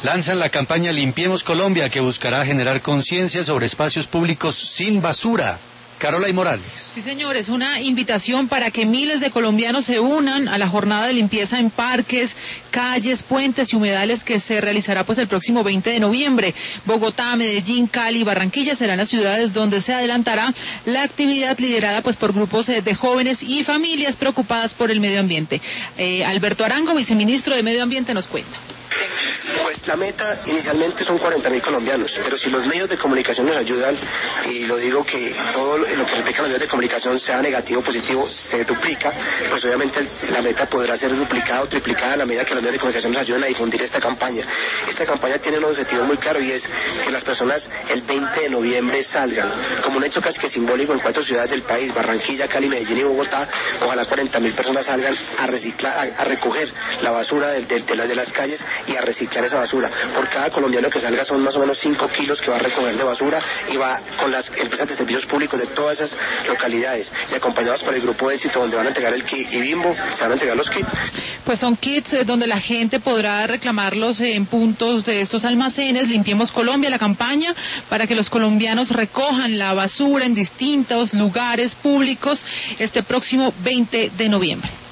lanzan la campaña Limpiemos Colombia, que buscará generar conciencia sobre espacios públicos sin basura. Carola y Morales. Sí, señor, es una invitación para que miles de colombianos se unan a la jornada de limpieza en parques, calles, puentes y humedales que se realizará pues el próximo 20 de noviembre. Bogotá, Medellín, Cali y Barranquilla serán las ciudades donde se adelantará la actividad liderada pues por grupos de jóvenes y familias preocupadas por el medio ambiente. Alberto Arango, viceministro de Medio Ambiente, nos cuenta. Pues la meta inicialmente son 40.000 colombianos, pero si los medios de comunicación nos ayudan, y lo digo que todo lo que implica los medios de comunicación, sea negativo o positivo, se duplica, pues obviamente la meta podrá ser duplicada o triplicada a la medida que los medios de comunicación nos ayuden a difundir esta campaña. Esta campaña tiene un objetivo muy claro y es que las personas el 20 de noviembre salgan, como un hecho casi que simbólico en 4 ciudades del país, Barranquilla, Cali, Medellín y Bogotá, ojalá 40.000 personas salgan a reciclar, a recoger la basura de las calles y a reciclar esa basura. Por cada colombiano que salga son más o menos 5 kilos que va a recoger de basura y va con las empresas de servicios públicos de todas esas localidades y acompañados por el grupo de éxito donde van a entregar el kit y Bimbo, se van a entregar los kits. Pues son kits donde la gente podrá reclamarlos en puntos de estos almacenes. Limpiemos Colombia, la campaña para que los colombianos recojan la basura en distintos lugares públicos este próximo 20 de noviembre.